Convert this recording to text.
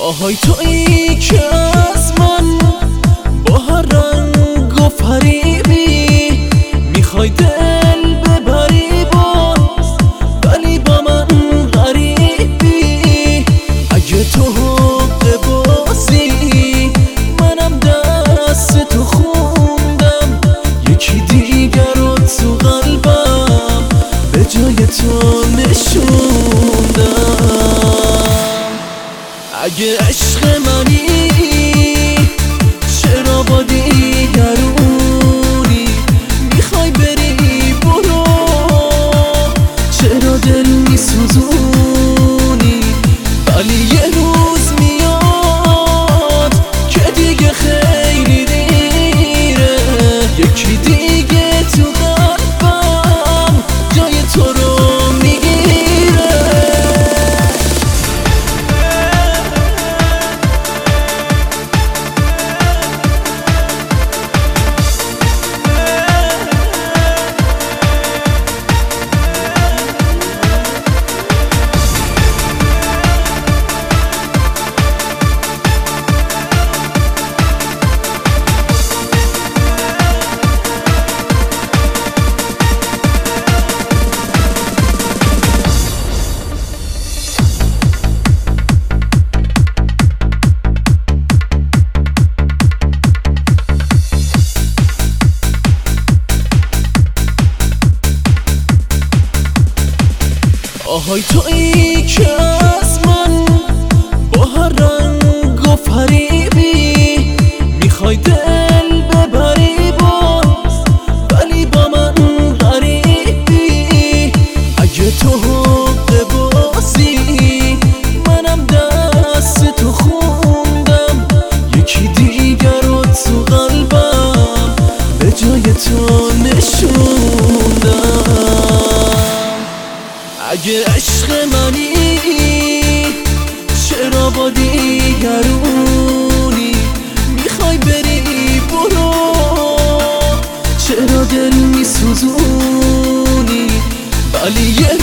آهای تویی که از من با هر رنگ و فریبی میخوای دل ببری باز، ولی با من غریبی. اگه تو حق بازی منم دست تو خوندم، یکی دیگر رو تو قلبم به جای تو نشوندم. اگه عشق منی چرا با دیگرونی میخوای بری برو، چرا دل میسوزونی؟ ولی یه روز میاد که دیگه خیلی دیره، یکی دیگه تو قلبم جای تو رو آهای تویی که از من با هر رنگ و فریبی میخوای دل ببری باز، ولی با من غریبی. اگه تو حق بازی منم دست تو خوندم، یکی دیگر رو تو قلبم به جای تو نشوندم. اگه عشق منی چرا با دیگرونی میخوای بری برو، چرا دل میسوزونی؟ ولی یه